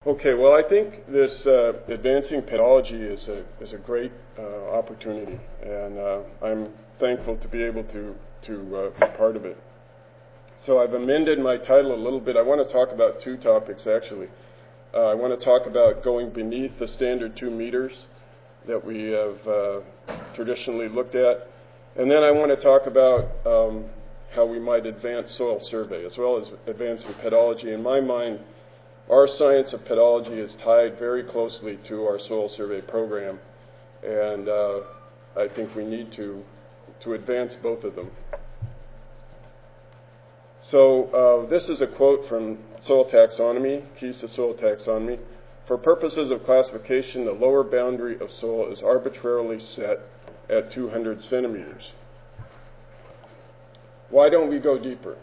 Okay, well, I think this advancing pedology is a great opportunity, and I'm thankful to be able to be part of it. So I've amended my title a little bit. I want to talk about two topics, actually. I want to talk about going beneath the standard 2 meters that we have traditionally looked at, and then I want to talk about how we might advance soil survey, as well as advancing pedology. In my mind, our science of pedology is tied very closely to our soil survey program, and I think we need to advance both of them. So this is a quote from Soil Taxonomy, Keys to Soil Taxonomy. For purposes of classification, the lower boundary of soil is arbitrarily set at 200 centimeters. Why don't we go deeper?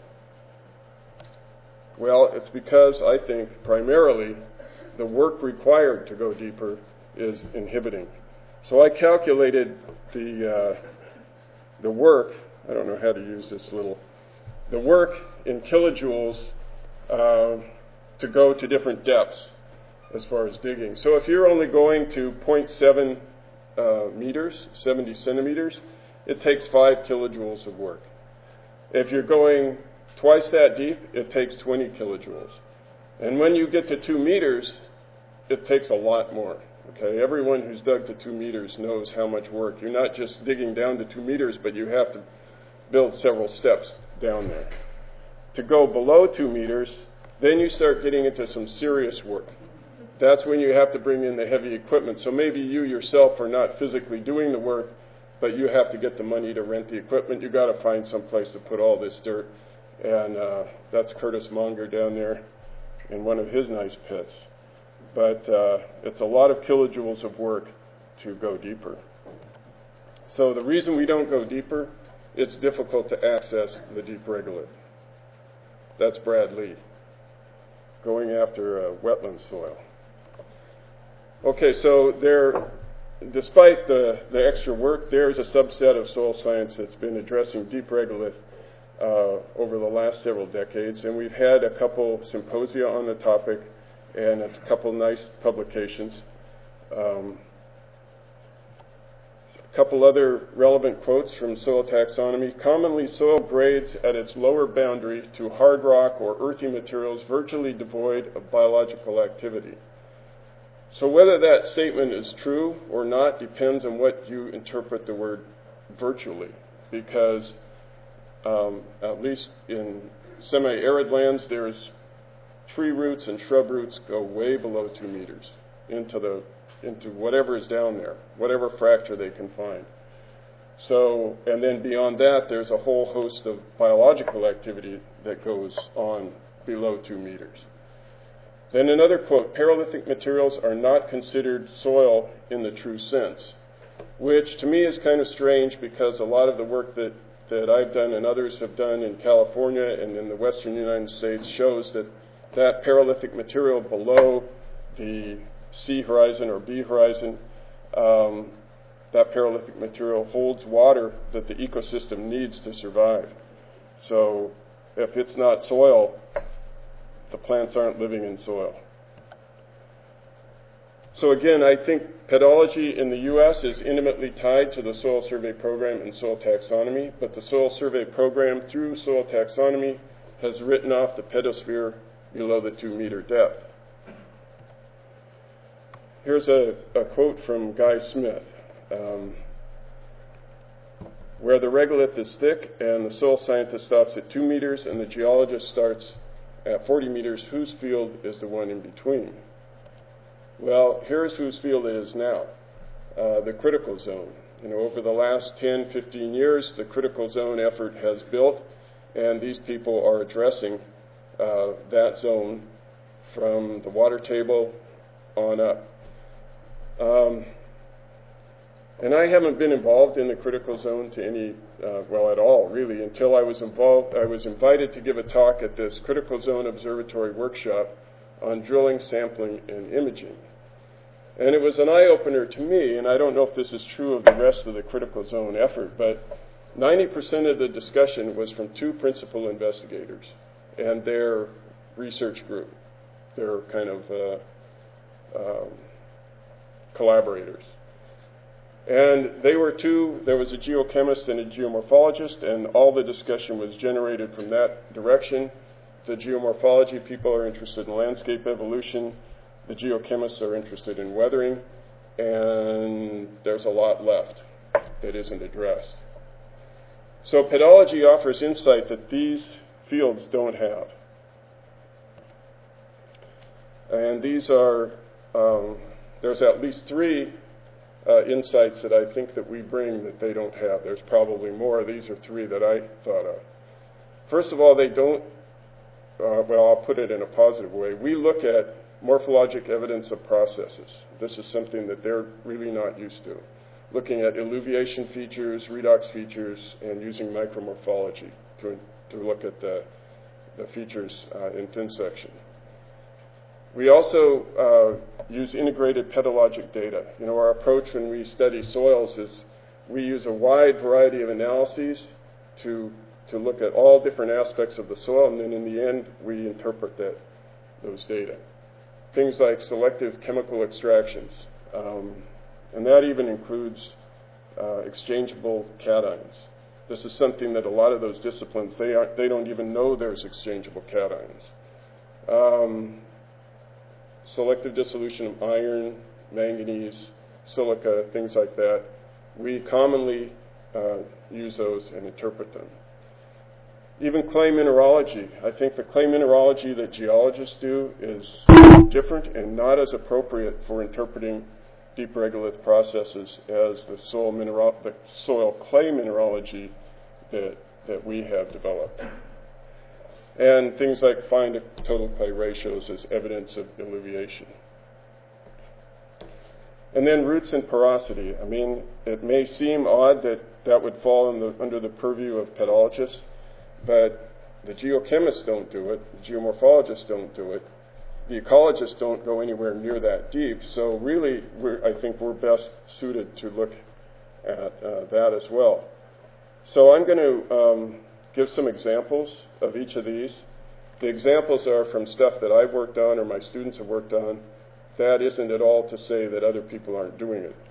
Well, it's because I think primarily the work required to go deeper is inhibiting. So I calculated the work, I don't know how to use this the work in kilojoules to go to different depths as far as digging. So if you're only going to 0.7 meters, 70 centimeters, it takes 5 kilojoules of work. If you're going twice that deep, it takes 20 kilojoules. And when you get to 2 meters, it takes a lot more. Okay, everyone who's dug to 2 meters knows how much work. You're not just digging down to 2 meters, but you have to build several steps down there. To go below 2 meters, then you start getting into some serious work. That's when you have to bring in the heavy equipment. So maybe you yourself are not physically doing the work, but you have to get the money to rent the equipment. You've got to find some place to put all this dirt. And that's Curtis Monger down there in one of his nice pits. But it's a lot of kilojoules of work to go deeper. So the reason we don't go deeper, it's difficult to access the deep regolith. That's Brad Lee, going after wetland soil. Okay, so despite the extra work, there's a subset of soil science that's been addressing deep regolith over the last several decades, and we've had a couple symposia on the topic and a couple nice publications. A couple other relevant quotes from Soil Taxonomy. Commonly, soil grades at its lower boundary to hard rock or earthy materials virtually devoid of biological activity. So whether that statement is true or not depends on what you interpret the word virtually, because at least in semi-arid lands, there's tree roots and shrub roots go way below 2 meters into whatever is down there, whatever fracture they can find. So, and then beyond that, there's a whole host of biological activity that goes on below 2 meters. Then another quote, paralithic materials are not considered soil in the true sense, which to me is kind of strange because a lot of the work that I've done and others have done in California and in the western United States shows that paralithic material below the C horizon or B horizon, that paralithic material holds water that the ecosystem needs to survive. So if it's not soil, the plants aren't living in soil. So again, I think pedology in the U.S. is intimately tied to the soil survey program and soil taxonomy, but the soil survey program through soil taxonomy has written off the pedosphere below the 2 meter depth. Here's a quote from Guy Smith. Where the regolith is thick and the soil scientist stops at 2 meters and the geologist starts at 40 meters, whose field is the one in between? Well, here's whose field it is now, the critical zone. Over the last 10, 15 years, the critical zone effort has built, and these people are addressing that zone from the water table on up. And I haven't been involved in the critical zone to any, at all, really, until I was invited to give a talk at this Critical Zone Observatory workshop on drilling, sampling, and imaging. And it was an eye-opener to me, and I don't know if this is true of the rest of the critical zone effort, but 90% of the discussion was from 2 principal investigators and their research group, their kind of collaborators. And they were there was a geochemist and a geomorphologist, and all the discussion was generated from that direction. The geomorphology people are interested in landscape evolution. The geochemists are interested in weathering. And there's a lot left that isn't addressed. So pedology offers insight that these fields don't have. And these are, there's at least three insights that I think that we bring that they don't have. There's probably more. These are three that I thought of. First of all, they don't, well, I'll put it in a positive way. We look at morphologic evidence of processes. This is something that they're really not used to. Looking at illuviation features, redox features, and using micromorphology to look at the features in thin section. We also use integrated pedologic data. You know, our approach when we study soils is we use a wide variety of analyses to look at all different aspects of the soil, and then in the end we interpret those data. Things like selective chemical extractions, and that even includes exchangeable cations. This is something that a lot of those disciplines, they don't even know there's exchangeable cations. Selective dissolution of iron, manganese, silica, things like that. We commonly use those and interpret them. Even clay mineralogy. I think the clay mineralogy that geologists do is different and not as appropriate for interpreting deep regolith processes as the soil clay mineralogy that we have developed. And things like fine to total clay ratios as evidence of illuviation. And then roots and porosity. I mean, it may seem odd that would fall under the purview of pedologists, but the geochemists don't do it, the geomorphologists don't do it, the ecologists don't go anywhere near that deep, so really I think we're best suited to look at that as well. So I'm going to give some examples of each of these. The examples are from stuff that I've worked on or my students have worked on. That isn't at all to say that other people aren't doing it.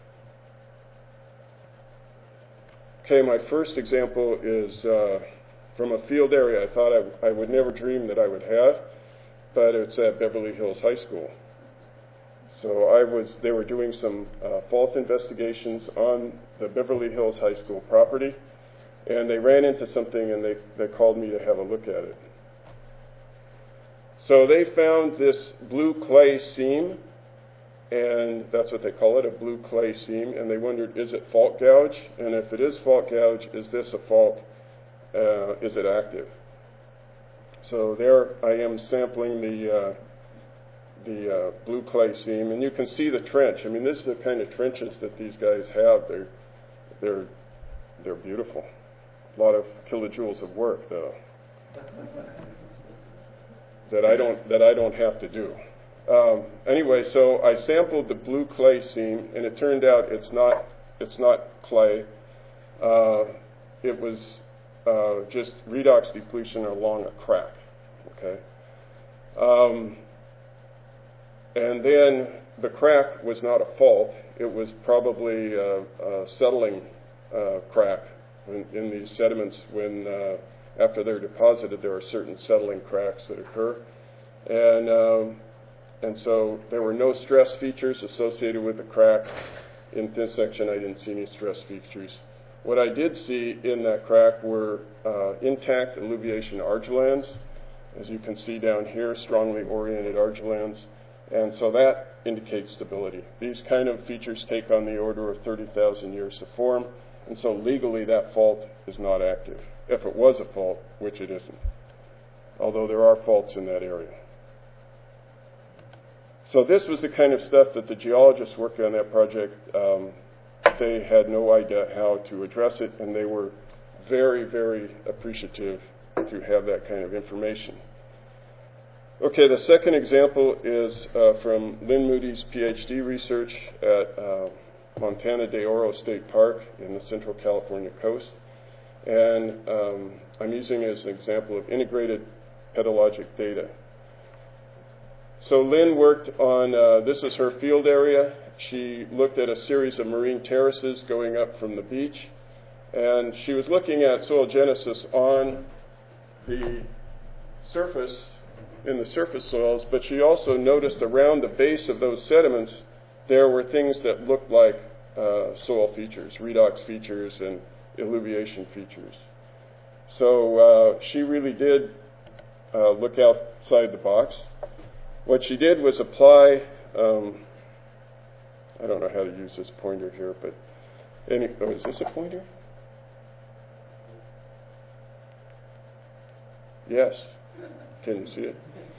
Okay, my first example is from a field area I thought I would never dream that I would have, but it's at Beverly Hills High School. So they were doing some fault investigations on the Beverly Hills High School property, and they ran into something and they called me to have a look at it. So they found this blue clay seam, and that's what they call it, a blue clay seam, and they wondered, is it fault gouge? And if it is fault gouge, is this a fault? Is it active? So there I am sampling the blue clay seam, and you can see the trench. I mean, this is the kind of trenches that these guys have. They're beautiful. A lot of kilojoules of work, though, that I don't have to do. Anyway, so I sampled the blue clay seam, and it turned out it's not clay. It was just redox depletion along a crack. Okay, and then the crack was not a fault. It was probably a settling crack in these sediments. When after they're deposited, there are certain settling cracks that occur, and so there were no stress features associated with the crack. In thin section, I didn't see any stress features. What I did see in that crack were intact alluviation argillanes, as you can see down here, strongly oriented argillanes, and so that indicates stability. These kind of features take on the order of 30,000 years to form, and so legally that fault is not active, if it was a fault, which it isn't, although there are faults in that area. So this was the kind of stuff that the geologists working on that project, they had no idea how to address it, and they were very, very appreciative to have that kind of information. Okay, the second example is from Lynn Moody's PhD research at Montana de Oro State Park in the Central California coast. And I'm using it as an example of integrated pedologic data. So Lynn worked on, this is her field area. She looked at a series of marine terraces going up from the beach. And she was looking at soil genesis on the surface, in the surface soils, but she also noticed around the base of those sediments there were things that looked like soil features, redox features and alluviation features. So she really did look outside the box. What she did was apply, I don't know how to use this pointer here, but is this a pointer? Yes. Can you see it?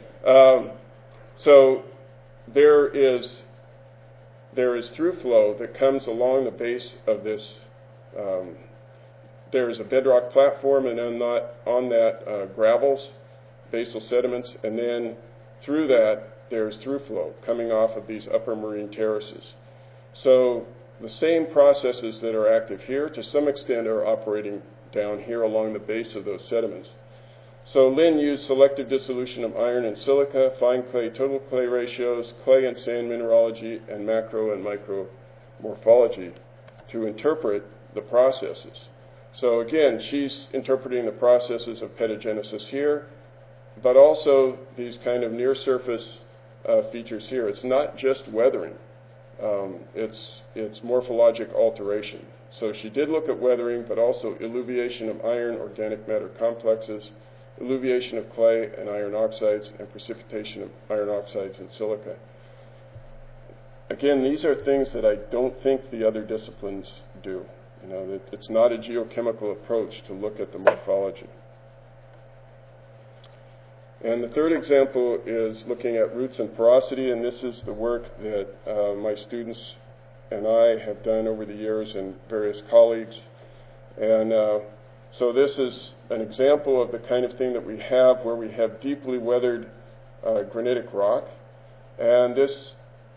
So there is through flow that comes along the base of this. There is a bedrock platform, and on that gravels, basal sediments, and then through that there's through flow coming off of these upper marine terraces. So the same processes that are active here, to some extent, are operating down here along the base of those sediments. So Lynn used selective dissolution of iron and silica, fine clay total clay ratios, clay and sand mineralogy, and macro and micro morphology to interpret the processes. So again, she's interpreting the processes of petagenesis here, but also these kind of near surface features here. It's not just weathering. It's morphologic alteration. So she did look at weathering, but also alluviation of iron organic matter complexes, alluviation of clay and iron oxides, and precipitation of iron oxides and silica. Again, these are things that I don't think the other disciplines do. It's not a geochemical approach to look at the morphology. And the third example is looking at roots and porosity, and this is the work that my students and I have done over the years, and various colleagues. And so this is an example of the kind of thing that we have where we have deeply weathered granitic rock. And this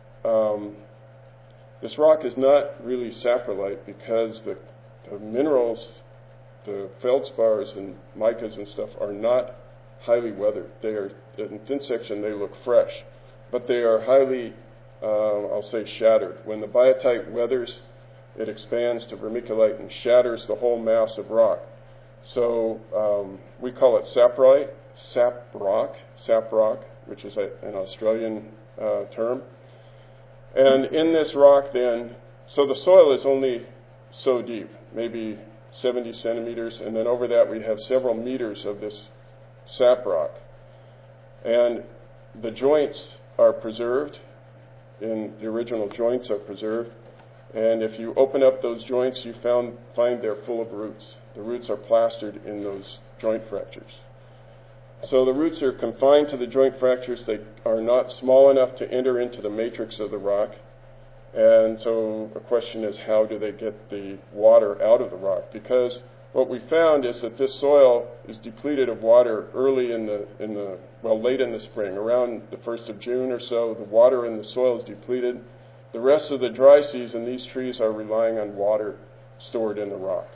rock is not really saprolite because the minerals, the feldspars and micas and stuff, are not highly weathered. They are, in thin section, they look fresh, but they are highly, I'll say, shattered. When the biotite weathers, it expands to vermiculite and shatters the whole mass of rock. So we call it sap rock, which is an Australian term. And in this rock then, so the soil is only so deep, maybe 70 centimeters, and then over that we have several meters of this sap rock. And the joints are preserved, the original joints are preserved, and if you open up those joints, you find they're full of roots. The roots are plastered in those joint fractures. So the roots are confined to the joint fractures. They are not small enough to enter into the matrix of the rock. And so the question is, how do they get the water out of the rock? Because what we found is that this soil is depleted of water early late in the spring. Around the 1st of June or so, the water in the soil is depleted. The rest of the dry season, these trees are relying on water stored in the rock.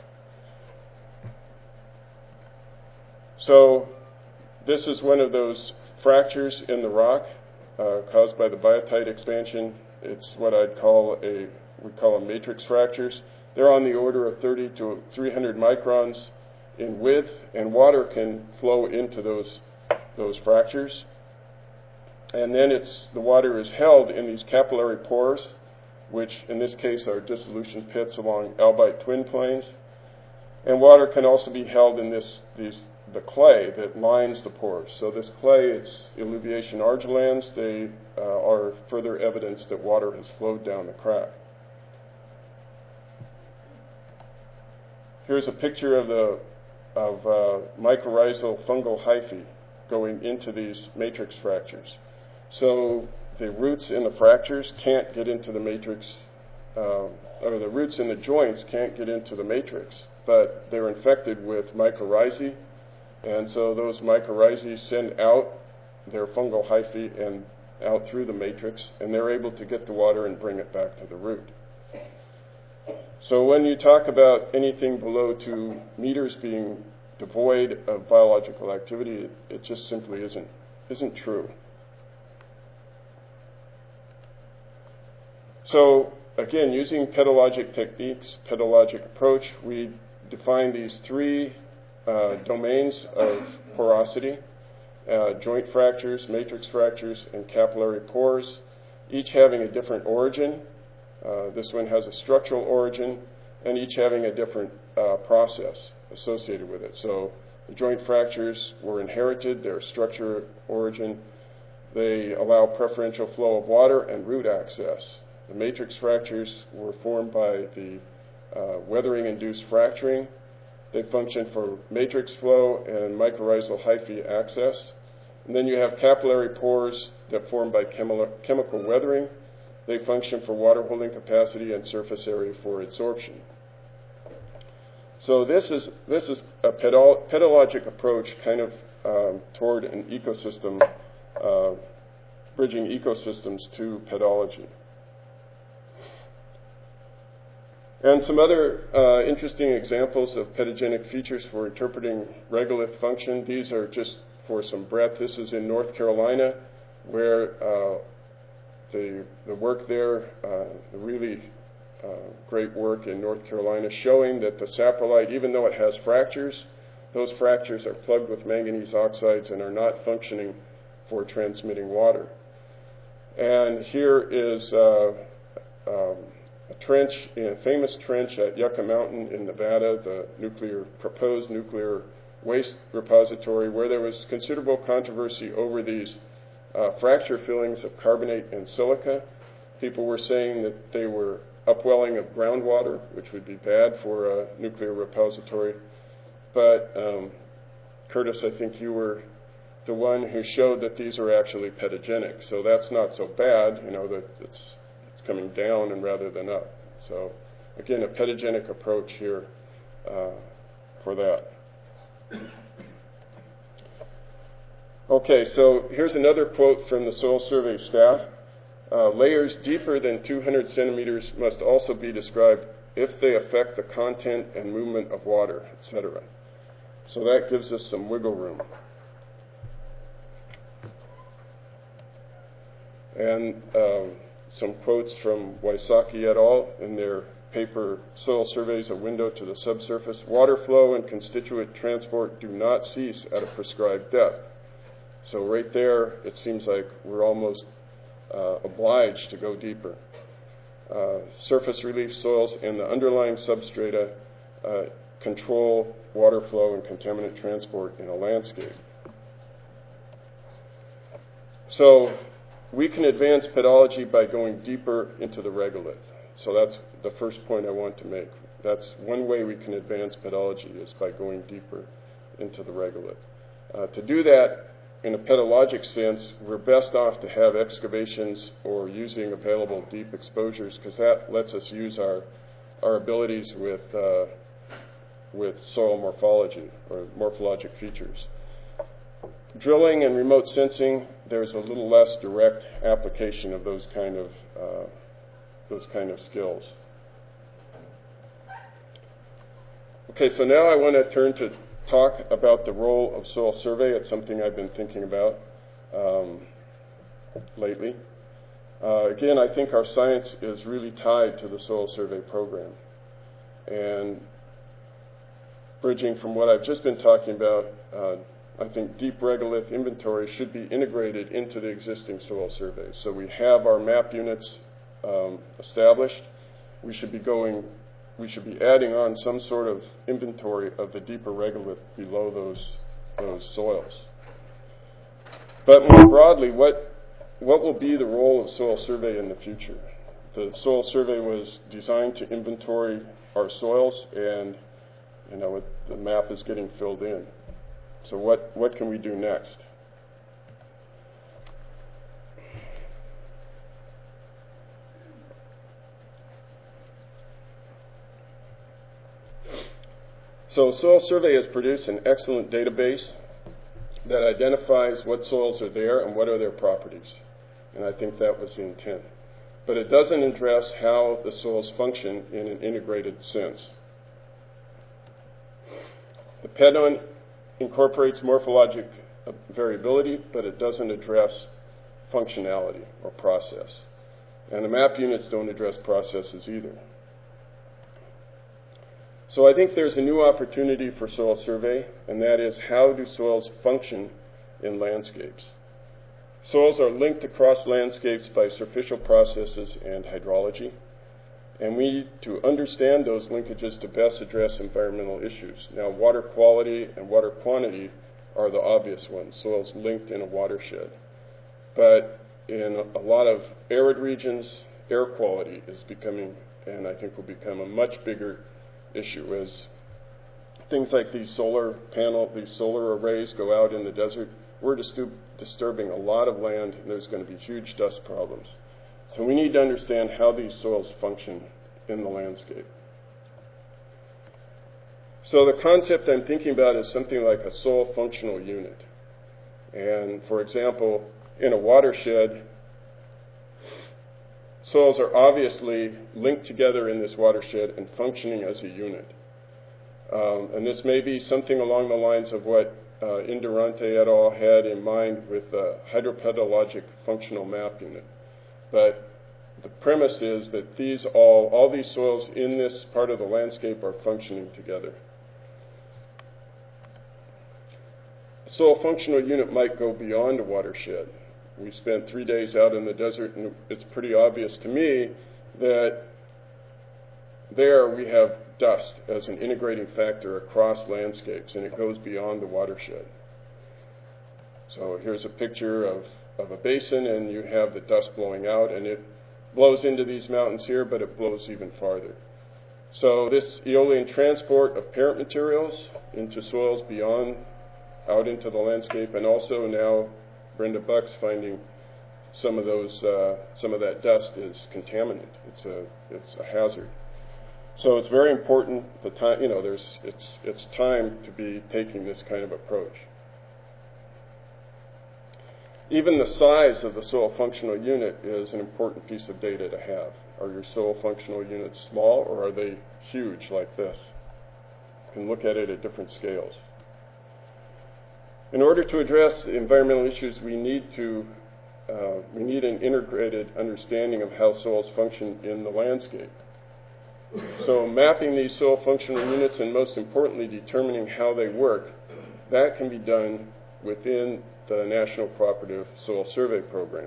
So this is one of those fractures in the rock caused by the biotite expansion. It's what we call them matrix fractures. They're on the order of 30 to 300 microns in width, and water can flow into those fractures. And then the water is held in these capillary pores, which in this case are dissolution pits along albite twin planes. And water can also be held in the clay that lines the pores. So this clay, it's alluviation argillans. They are further evidence that water has flowed down the crack. Here's a picture of mycorrhizal fungal hyphae going into these matrix fractures. So the roots in the fractures can't get into the matrix, or the roots in the joints can't get into the matrix, but they're infected with mycorrhizae, and so those mycorrhizae send out their fungal hyphae and out through the matrix, and they're able to get the water and bring it back to the root. So when you talk about anything below 2 meters being devoid of biological activity, it just simply isn't true. So again, using pedologic techniques, pedologic approach, we define these three domains of porosity: joint fractures, matrix fractures, and capillary pores, each having a different origin. This one has a structural origin, and each having a different process associated with it. So the joint fractures were inherited, their structure origin. They allow preferential flow of water and root access. The matrix fractures were formed by the weathering-induced fracturing. They function for matrix flow and mycorrhizal hyphae access. And then you have capillary pores that form by chemical weathering. They function for water holding capacity and surface area for adsorption. So this is a pedologic approach kind of toward an ecosystem, bridging ecosystems to pedology. And some other interesting examples of pedogenic features for interpreting regolith function. These are just for some breadth. This is in North Carolina, where the work there, the really great work in North Carolina, showing that the saprolite, even though it has fractures, those fractures are plugged with manganese oxides and are not functioning for transmitting water. And here is a trench, a famous trench at Yucca Mountain in Nevada, the proposed nuclear waste repository, where there was considerable controversy over these fracture fillings of carbonate and silica. People were saying that they were upwelling of groundwater, which would be bad for a nuclear repository. But Curtis, I think you were the one who showed that these are actually pedogenic. So that's not so bad, that it's coming down and rather than up. So again, a pedogenic approach here for that. Okay, so here's another quote from the Soil Survey staff. Layers deeper than 200 centimeters must also be described if they affect the content and movement of water, etc. So that gives us some wiggle room. And some quotes from Wysocki et al. In their paper, Soil Surveys, A Window to the Subsurface. Water flow and constituent transport do not cease at a prescribed depth. So right there, it seems like we're almost obliged to go deeper. Surface relief soils and the underlying substrata control water flow and contaminant transport in a landscape. So we can advance pedology by going deeper into the regolith. So that's the first point I want to make. That's one way we can advance pedology, is by going deeper into the regolith. To do that, in a pedologic sense, we're best off to have excavations or using available deep exposures, because that lets us use our abilities with soil morphology or morphologic features. Drilling and remote sensing, there's a little less direct application of those kind of skills. Okay, so now I want to turn to talk about the role of soil survey. It's something I've been thinking about lately. Again, I think our science is really tied to the soil survey program. And bridging from what I've just been talking about, I think deep regolith inventory should be integrated into the existing soil surveys. So we have our map units established. We should be adding on some sort of inventory of the deeper regolith below those soils. But more broadly, what will be the role of soil survey in the future? The soil survey was designed to inventory our soils, and the map is getting filled in. So what can we do next? So Soil Survey has produced an excellent database that identifies what soils are there and what are their properties. And I think that was the intent. But it doesn't address how the soils function in an integrated sense. The PEDON incorporates morphologic variability, but it doesn't address functionality or process. And the map units don't address processes either. So I think there's a new opportunity for soil survey, and that is, how do soils function in landscapes? Soils are linked across landscapes by surficial processes and hydrology, and we need to understand those linkages to best address environmental issues. Now, water quality and water quantity are the obvious ones, soils linked in a watershed. But in a lot of arid regions, air quality is becoming, and I think will become, a much bigger issue as things like these solar arrays go out in the desert. We're disturbing a lot of land, and there's going to be huge dust problems. So we need to understand how these soils function in the landscape. So the concept I'm thinking about is something like a soil functional unit. And for example, in a watershed, soils are obviously linked together in this watershed and functioning as a unit. And this may be something along the lines of what Indurante et al. Had in mind with the hydropedagogic functional map unit. But the premise is that all these soils in this part of the landscape are functioning together. A soil functional unit might go beyond a watershed. We spent 3 days out in the desert, and it's pretty obvious to me that there we have dust as an integrating factor across landscapes, and it goes beyond the watershed. So here's a picture of a basin, and you have the dust blowing out, and it blows into these mountains here, but it blows even farther. So this aeolian transport of parent materials into soils beyond, out into the landscape, and also now Brenda Buck's finding some of that dust is contaminant. It's a hazard. So it's very important. It's time to be taking this kind of approach. Even the size of the soil functional unit is an important piece of data to have. Are your soil functional units small, or are they huge like this? You can look at it at different scales. In order to address environmental issues, we need an integrated understanding of how soils function in the landscape. So mapping these soil functional units, and most importantly determining how they work, that can be done within the National Cooperative Soil Survey Program.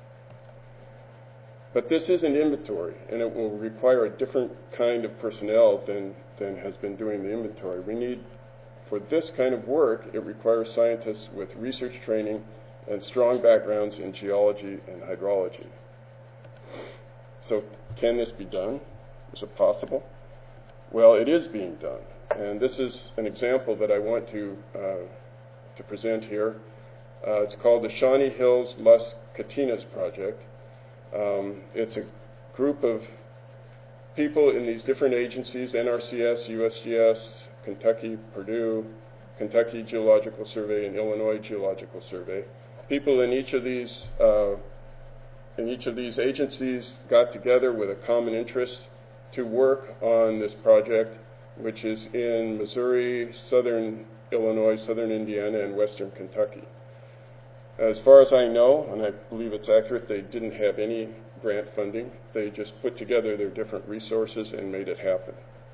But this is an inventory, and it will require a different kind of personnel than has been doing the inventory. For this kind of work, it requires scientists with research training and strong backgrounds in geology and hydrology. So can this be done? Is it possible? Well, it is being done. And this is an example that I want to present here. It's called the Shawnee Hills Musk Catinas Project. It's a group of people in these different agencies, NRCS, USGS, Kentucky, Purdue, Kentucky Geological Survey, and Illinois Geological Survey. People in each of these agencies got together with a common interest to work on this project, which is in Missouri, southern Illinois, southern Indiana, and western Kentucky. As far as I know, and I believe it's accurate, they didn't have any grant funding. They just put together their different resources and made it happen.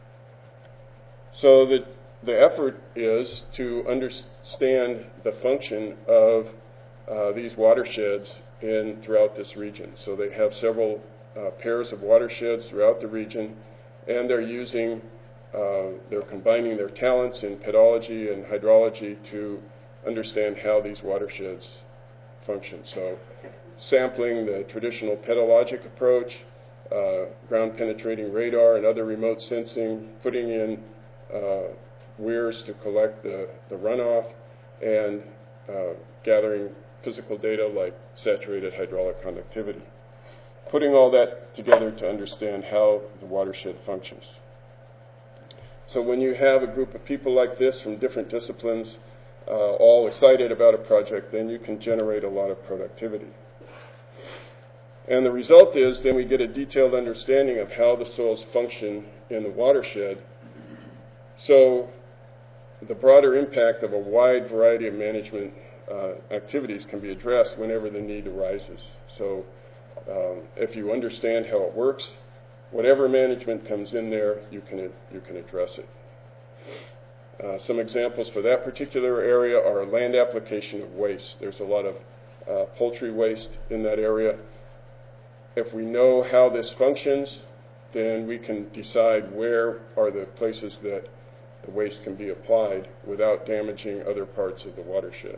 So the effort is to understand the function of these watersheds throughout this region. So they have several pairs of watersheds throughout the region, and they're combining their talents in pedology and hydrology to understand how these watersheds function. So sampling the traditional pedologic approach, ground penetrating radar and other remote sensing, putting in weirs to collect the runoff, and gathering physical data like saturated hydraulic conductivity. Putting all that together to understand how the watershed functions. So when you have a group of people like this from different disciplines, all excited about a project, then you can generate a lot of productivity. And the result is then we get a detailed understanding of how the soils function in the watershed. So the broader impact of a wide variety of management activities can be addressed whenever the need arises. So If you understand how it works, whatever management comes in there, you can address it. Some examples for that particular area are land application of waste. There's a lot of poultry waste in that area. If we know how this functions, then we can decide where are the places that the waste can be applied without damaging other parts of the watershed.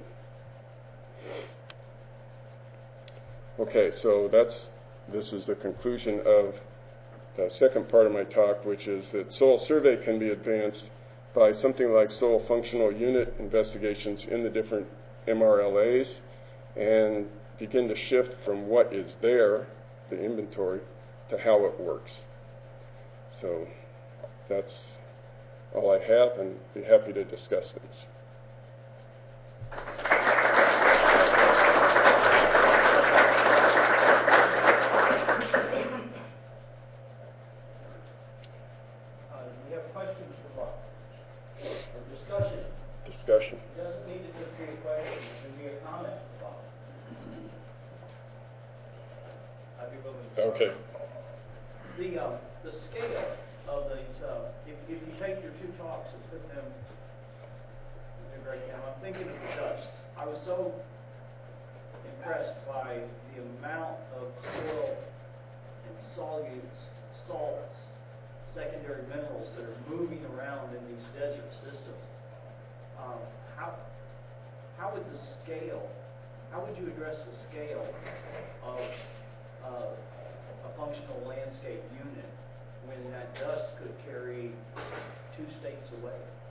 Okay, so this is the conclusion of the second part of my talk, which is that soil survey can be advanced by something like soil functional unit investigations in the different MRLAs and begin to shift from what is there, the inventory, to how it works. So that's all I have, and be happy to discuss things. We have questions for Bob. Or discussion. Discussion. It doesn't need to just be a question. It can be a comment for Bob. I'd be willing to. Okay. The scale of these, if you take your two talks and put them in a breakdown, I'm thinking of the dust. I was so impressed by the amount of soil and solutes, salts, secondary minerals that are moving around in these desert systems. How would the scale, how would you address the scale of a functional landscape unit when that dust could carry 2 states away?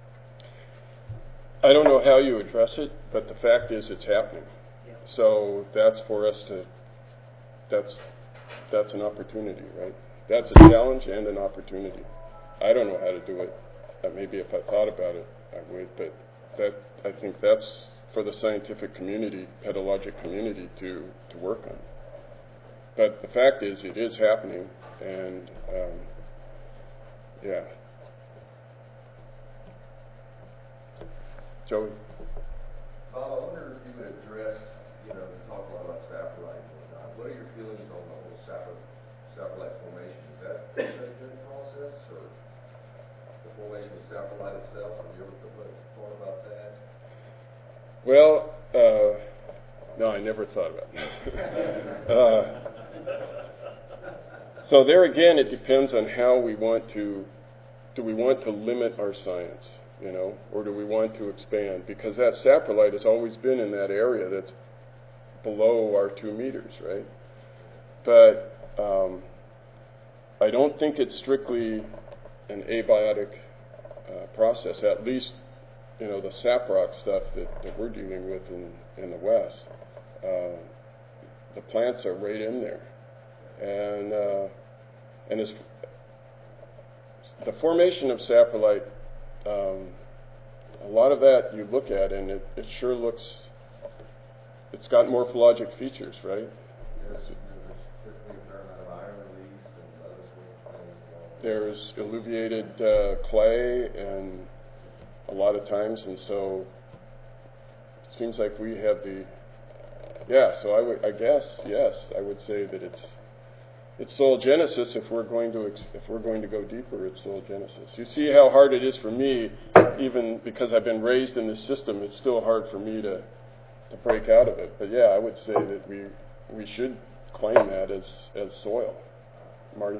I don't know how you address it, but the fact is it's happening. Yeah. So that's for us to, that's an opportunity, right? That's a challenge and an opportunity. I don't know how to do it. Maybe if I thought about it, I would, but I think that's for the scientific community, pedologic community to work on. But the fact is, it is happening, and yeah. Joey? Bob, I wonder if you would address, you talk a lot about saprolite and whatnot. What are your feelings on the whole saprolite formation? Is that a good process, or the formation of saprolite itself? Have you ever thought about that? Well, no, I never thought about that. So there again, it depends on how we want to, do we want to limit our science, or do we want to expand? Because that saprolite has always been in that area that's below our 2 meters, right? But I don't think it's strictly an abiotic process, at least the saprock stuff that we're dealing with in the West. The plants are right in there. And as the formation of saprolite, a lot of that you look at and it sure looks, it's got morphologic features, right? Yes, there's typically a fair amount of iron released and other sorts of things. There's alluviated clay and a lot of times, and so it seems like we have so I guess, yes, I would say that it's soil genesis. If we're going to go deeper, it's soil genesis. You see how hard it is for me, even because I've been raised in this system. It's still hard for me to break out of it. But yeah, I would say that we should claim that as soil. Marty?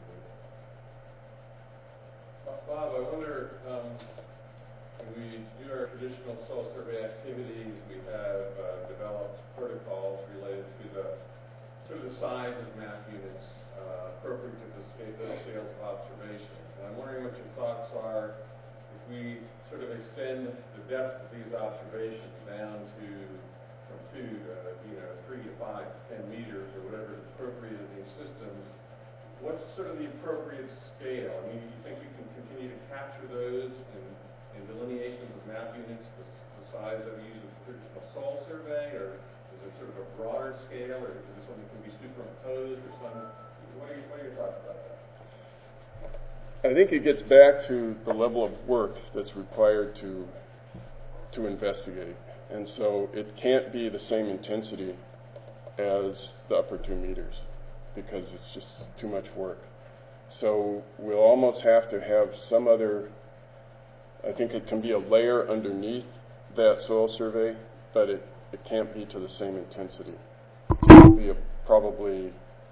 Bob, I wonder, when we do our traditional soil survey activities, we have developed protocols related to the size of map units appropriate to the scale of observation. And I'm wondering what your thoughts are if we sort of extend the depth of these observations down to from 2 to 3 to 5 to 10 meters or whatever is appropriate in these systems. What's sort of the appropriate scale? I mean, do you think we can continue to capture those in delineations of map units, the size that we use in traditional soil survey, or is it sort of a broader scale, or is it something that can be superimposed, or some? What are your thoughts about that? I think it gets back to the level of work that's required to investigate, and so it can't be the same intensity as the upper 2 meters. because it's just too much work. So we'll almost have to have some other, I think it can be a layer underneath that soil survey, but it can't be to the same intensity. So it'll be probably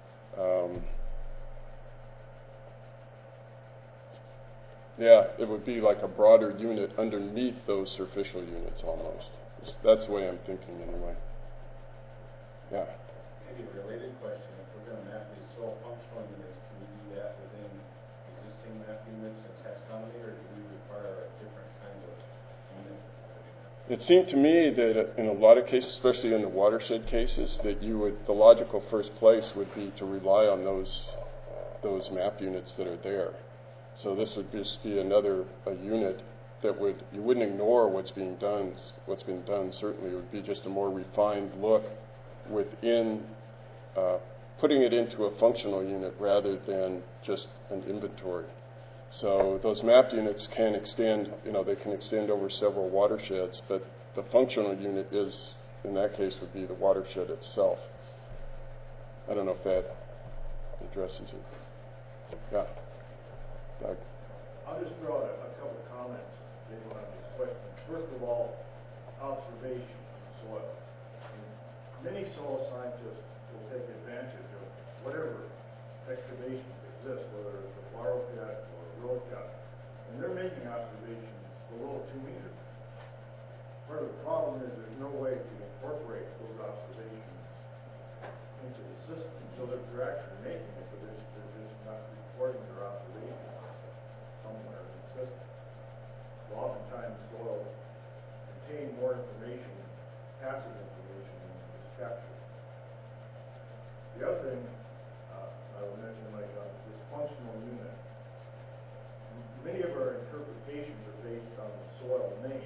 it would be like a broader unit underneath those superficial units almost. That's the way I'm thinking anyway. Yeah. Maybe a related question, if we're going to map these soil functional units, can we do that within existing map units and taxonomy, or do we require a different kind of unit? It seemed to me that in a lot of cases, especially in the watershed cases, that the logical first place would be to rely on those map units that are there. So this would just be a unit that you wouldn't ignore what's been done. Certainly, it would be just a more refined look within putting it into a functional unit rather than just an inventory. So those mapped units can extend, they can extend over several watersheds, but the functional unit in that case, would be the watershed itself. I don't know if that addresses it. Yeah. Doug. I'll just throw out a couple of comments on these questions. First of all, observation of soil. Many soil scientists will take advantage of whatever excavations exist, whether it's a borrow cut or a road cut, and they're making observations below 2 meters. Part of the problem is there's no way to incorporate those observations into the system, so that they're actually making it, but they're just not recording their observations somewhere in the system. So oftentimes soil contain more information, passive information, than is captured. The other thing I would mention, like this functional unit, many of our interpretations are based on the soil name.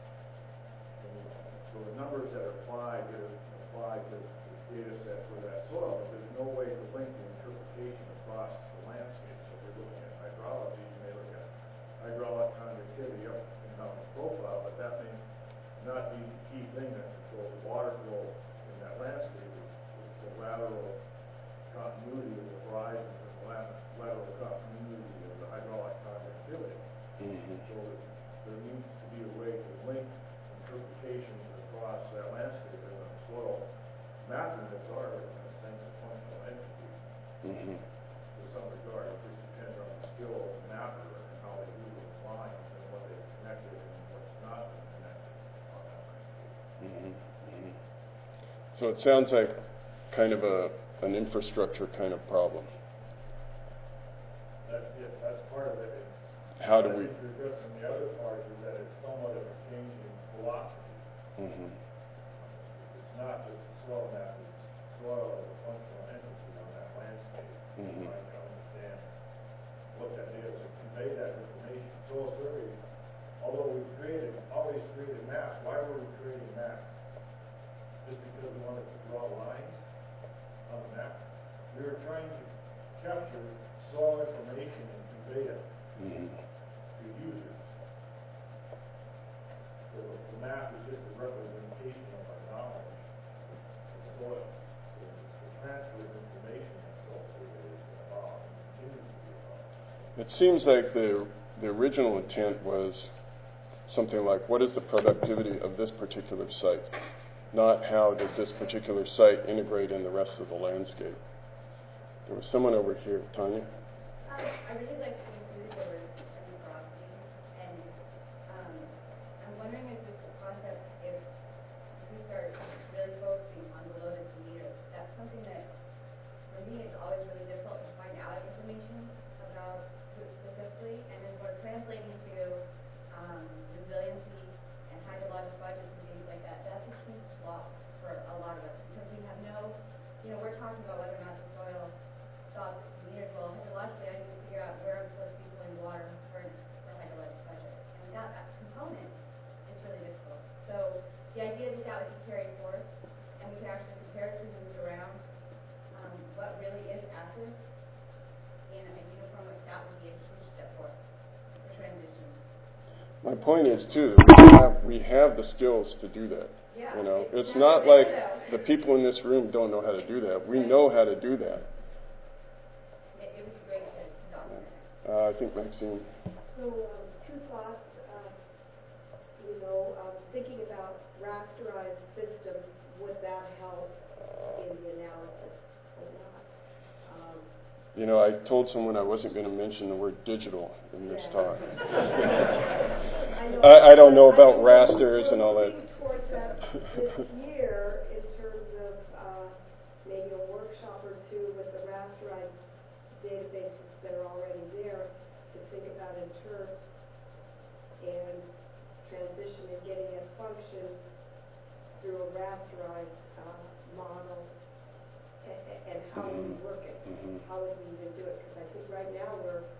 So the numbers that are applied to the data set for that soil, but there's no way to link the interpretation across the landscape. So if you're looking at hydrology, you may look at hydraulic conductivity up and down the profile, but that may not be the key thing that controls the water flow in that landscape. It's the lateral continuity of the horizon and the lateral continuity of the hydraulic conductivity. Mm-hmm. So there needs to be a way to link interpretations across that landscape, and the soil mapping that's are in a sense a functional entity. Mm-hmm. To some regard, it just depends on the skill of the mapper and how they do those lines and what they've connected and what's not been connected on that landscape. Mm-hmm. Mm-hmm. So it sounds like kind of an infrastructure kind of problem. That's part of it. How do we? The other part is that it's somewhat of a change in philosophy. Mm-hmm. It's not just the soil map, it's soil as a functional entity on that landscape. Mm-hmm. Trying to understand what that is and convey that information. Soil survey, although we've always created maps, why were we creating maps? Just because we wanted to draw lines on the map? We were trying to capture soil information and convey it to users. So the map is just a representation of our knowledge of soil. So the transfer of information that soil survey is about and continues to be about. It seems like the original intent was something like, what is the productivity of this particular site? Not how does this particular site integrate in the rest of the landscape. There was someone over here, Tanya. I really like to use the word reciprocity, and I'm wondering if this concept, if we start really focusing on below the 2 meters, that's something that, for me, it's always really difficult to find out information about specifically, and as we're translating to resiliency and hydrologic budgets and things like that, that's a huge block for a lot of us, because we have no, we're talking about whether or not the soil stops 2 meters. Well, hydrologically, I need to figure out where I'm supposed to be pulling water for hydrologic budget. And that component is really difficult. So the idea that would be carried forth, and we can actually comparatively move around what really is active in a uniform way, that would be a huge step forward for transition. My point is, too, that we have the skills to do that. Yeah, it's not like the people in this room don't know how to do that. We know how to do that. I think Maxine. So, two thoughts. Thinking about rasterized systems, would that help in the analysis or not? I told someone I wasn't going to mention the word digital in this talk. I don't know about rasters and all that. We're looking towards that this year in terms of maybe a workshop or two with the rasterized databases that are already there to think about in terms and transition and getting it function through a rasterized model and how we work it, how would we even do it? Because I think right now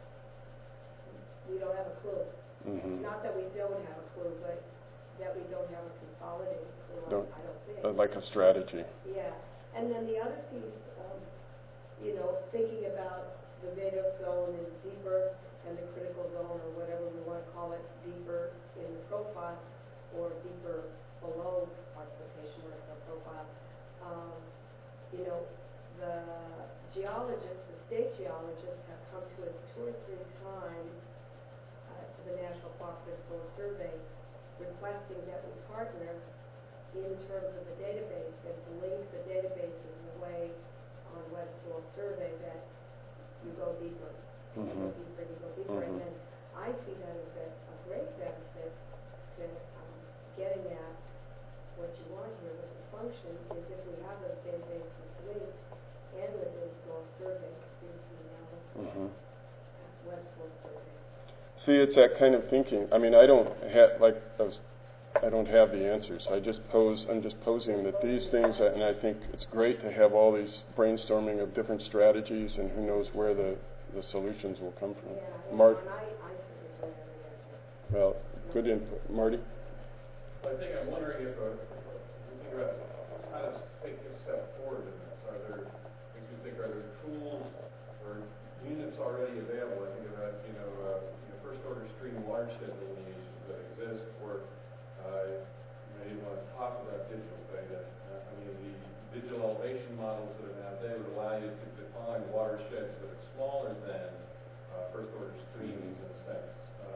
we don't have a clue. Not that we don't have a clue, but that we don't have a consolidated clue. I don't think. Like a strategy. Yeah, and then the other piece, thinking about the Vado zone is deeper and the critical zone, or whatever we want to call it, deeper in the profile or deeper below our quotation marks or profile. The geologists, the state geologists, have come to us 2 or 3 times to the National Cooperative Soil Survey, requesting that we partner in terms of the database and to link the databases in a way on Web Soil Survey that you go deeper. You go deeper, and then I see that as a great benefit to getting at what you want here with the function is if we have those databases linked and within soil survey, analysis, Web Soil Survey. See, it's that kind of thinking. I mean, I don't have the answers. I'm just posing that these things, and I think it's great to have all these brainstorming of different strategies, and who knows where the solutions will come from. Yeah, Mark? and I certainly don't have an answer. Well, good input. Marty? I think I'm wondering if you think about how to take a step forward in this. Are there tools or units already available? I think about, first order stream watershed delineations that exist, or you may want to talk about digital data. The digital elevation models that are now there would allow you to define watersheds that are smaller than first order streams in a sense.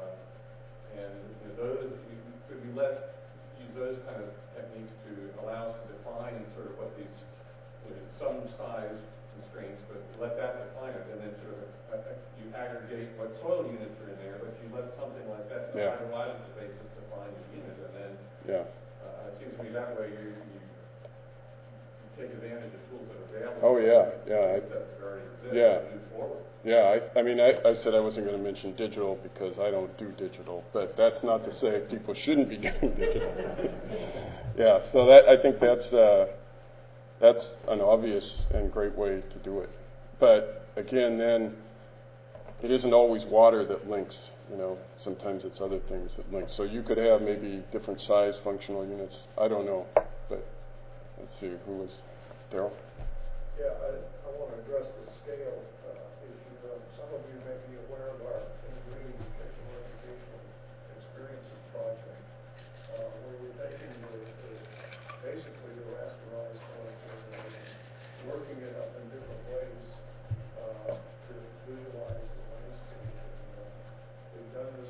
Could we use those kind of techniques to allow us to define sort of what these some size constraints, but let that define it, and then sort of you aggregate what soil units are in there, but you let something like that on a hydrological basis define the unit, and then it seems to me that way you take advantage of tools that are available. Oh yeah. That already exist and move forward. Yeah, I said I wasn't going to mention digital because I don't do digital, but that's not to say people shouldn't be doing digital. Yeah, so I think that's an obvious and great way to do it. But again, then it isn't always water that links. Sometimes it's other things that link. So you could have maybe different size functional units. I don't know, but let's see, who was Daryl? Yeah, I want to address the scale issue. Some of you may be aware of our integrated educational experiences project, where we're taking basically the rasterized content and working it up in different ways to visualize the landscape. We've done this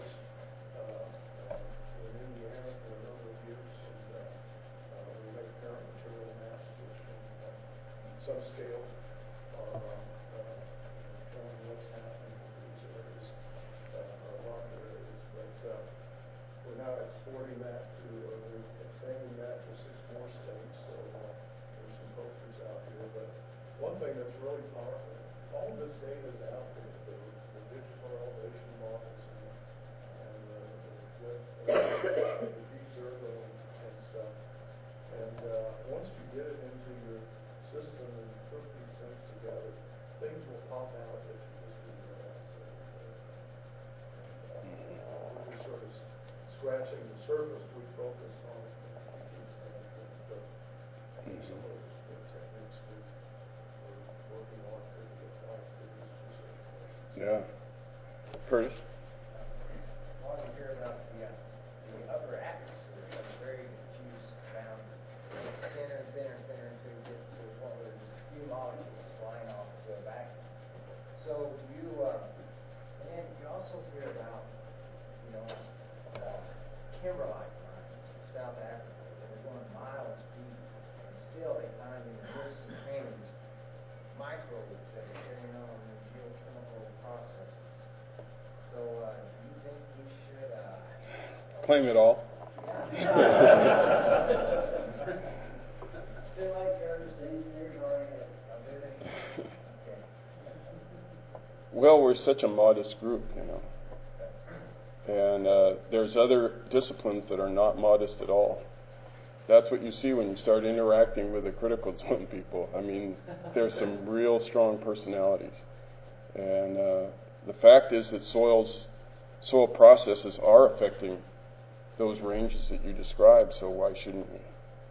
in Indiana for a number of years, and we make parent material maps, which some scales are showing what's happening in these areas, or larger areas. But we're now exporting that we're expanding that to 6 more states. So there's some posters out here. But one thing that's really powerful, all this data is out there, the digital elevation models and the deep surveys and stuff. And once you get it into your system and put these things together, things will pop out that you just didn't realize. We're just sort of scratching the surface. We focus on these things, but some of the techniques we're working on could be applied to these specific questions. Yeah. Curtis? I want to hear about the upper atmosphere. It's a very diffuse sound. It's thinner and thinner and thinner until you get to the point where there's a few molecules flying off into a vacuum. So do you, and then also hear about, kimberlite mines in South Africa that are going miles deep, and still they find in the nooks and crannies microbes that are carrying on in geochemical processes. So, do you think we should claim it all? Still like yours, the engineers already have everything. Okay. Well, we're such a modest group, and there's other disciplines that are not modest at all. That's what you see when you start interacting with the critical zone people. I mean, there's some real strong personalities. And the fact is that soil processes are affecting those ranges that you described, so why shouldn't we?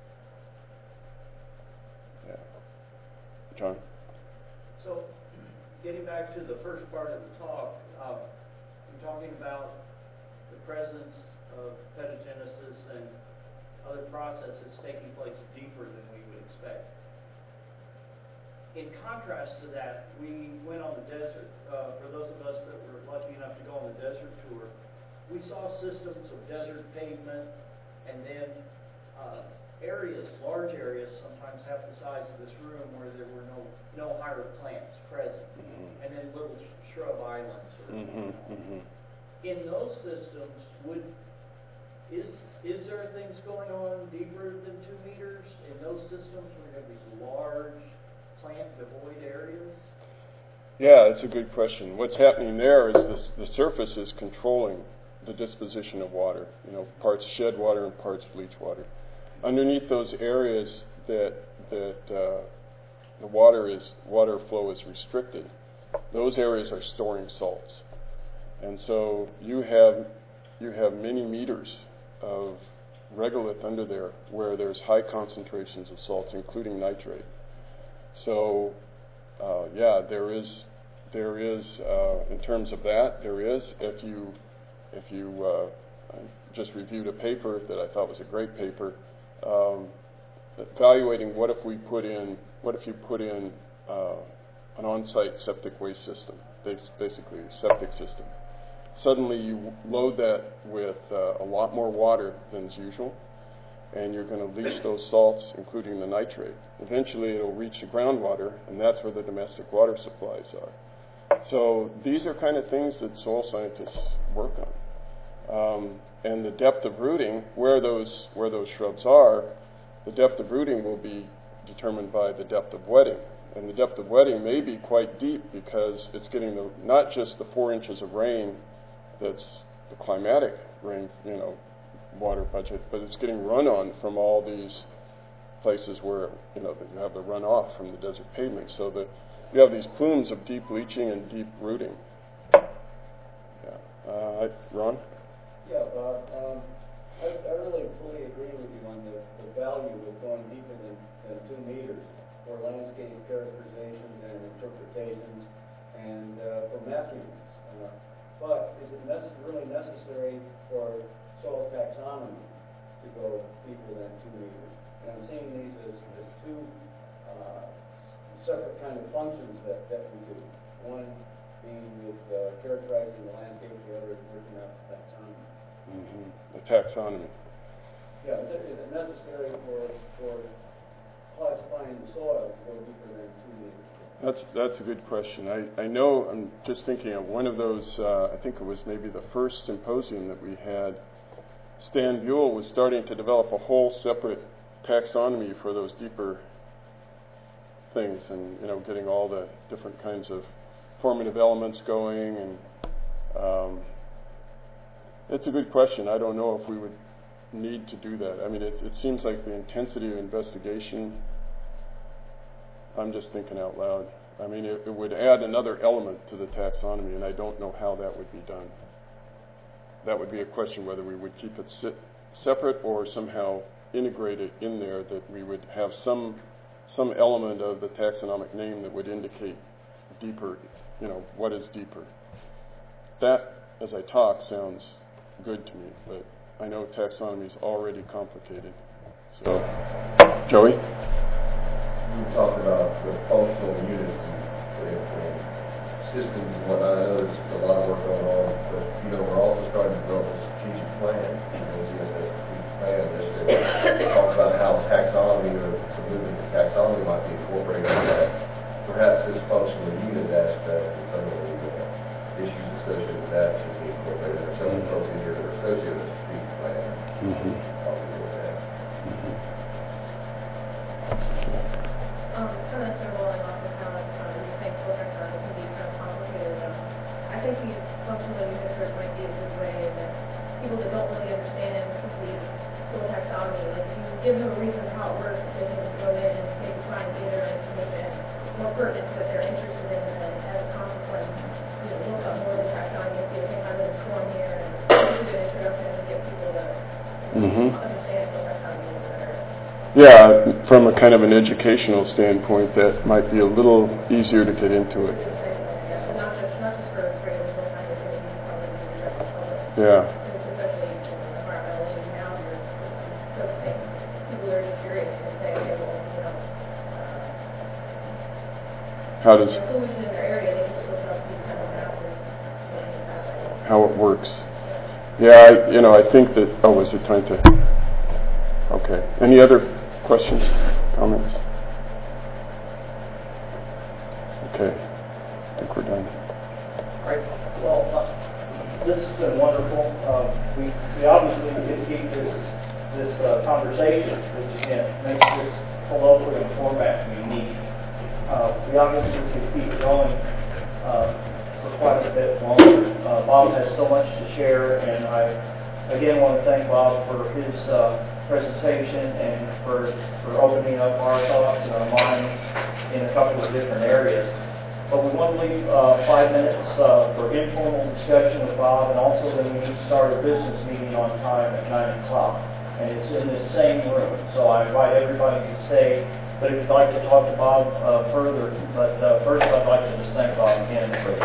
Yeah. John? So, getting back to the first part of the talk, you're talking about the presence of petagenesis and other processes taking place deeper than we would expect. In contrast to that, we went on the desert. For those of us that were lucky enough to go on the desert tour, we saw systems of desert pavement, and then areas, large areas, sometimes half the size of this room, where there were no higher plants present, and then little shrub islands. In those systems, is there things going on deeper than 2 meters in those systems where you have these large plant devoid areas? Yeah, it's a good question. What's happening there is the surface is controlling the disposition of water. Parts shed water and parts bleach water. Underneath those areas that the water flow is restricted, those areas are storing salts, and so you have many meters of regolith under there where there's high concentrations of salts, including nitrate. So, there is in terms of that, there is. If you just reviewed a paper that I thought was a great paper, evaluating what if you put in an on-site septic waste system, basically a septic system. Suddenly you load that with a lot more water than is usual, and you're going to leach those salts, including the nitrate. Eventually it'll reach the groundwater, and that's where the domestic water supplies are. So these are kind of things that soil scientists work on. And the depth of rooting, where those shrubs are, the depth of rooting will be determined by the depth of wetting. And the depth of wetting may be quite deep because it's getting not just the 4 inches of rain that's the climatic rain, water budget, but it's getting runoff from all these places where, that you have the runoff from the desert pavement, so that you have these plumes of deep leaching and deep rooting. Yeah. Ron? Yeah, Bob. I really fully agree with you on the value of going deeper than 2 meters for landscape characterizations and interpretations and for mapping. But is it really necessary for soil taxonomy to go deeper than 2 meters? And I'm seeing these as two separate kind of functions that we do. One being with characterizing the landscape, the other is working out the taxonomy. The taxonomy. Yeah, is it necessary for classifying the soil to go deeper than 2 meters? That's a good question. I know, I'm just thinking of one of those, I think it was maybe the first symposium that we had. Stan Buell was starting to develop a whole separate taxonomy for those deeper things, and getting all the different kinds of formative elements going, and it's a good question. I don't know if we would need to do that. I mean, it seems like the intensity of investigation, I'm just thinking out loud. I mean, it would add another element to the taxonomy, and I don't know how that would be done. That would be a question whether we would keep it separate or somehow integrate it in there, that we would have some element of the taxonomic name that would indicate deeper, what is deeper. That, as I talk, sounds good to me, but I know taxonomy is already complicated. So, Joey? You were talking about the functional units and systems and whatnot. I know there's a lot of work going on talked about how taxonomy or some movements of taxonomy might be incorporated in that. Perhaps this functional unit aspect and some of the issues associated with that should be incorporated. There's some folks in here that are associated with the strategic plan. Kind of several and off of how these things will turn out, it can be kind of complicated. I think these functional units might be a good way that people that don't really understand complete soil taxonomy, like if you give them a reason how it works, they can go in and maybe find data and make it more pertinent to what they're interested in, and as a consequence, look up more of the taxonomy and see what kind of form here, and do an introduction and get people to understand soil taxonomy better. Yeah, from a kind of an educational standpoint, that might be a little easier to get into it. Not just for regular soil scientists, probably for the general public. Yeah. Especially environmentally, now you're focusing, people are just curious and say, okay, well, how does solution in their area, they just look up these kind of maps and how it works? Yeah, I think that. Oh, was it time to? Okay. Any other questions, comments? Okay. I think we're done. Right. Well, this has been wonderful. We obviously did keep this conversation. We just can't make this colloquial format we need. We obviously could keep it going for quite a bit longer. Bob has so much to share, and I again want to thank Bob for his presentation and for opening up our thoughts and our minds in a couple of different areas. But we want to leave 5 minutes for informal discussion with Bob, and also then we need to start a business meeting on time at 9 o'clock. And it's in this same room, so I invite everybody to stay. But if you'd like to talk to Bob further, but first I'd like to just thank Bob again for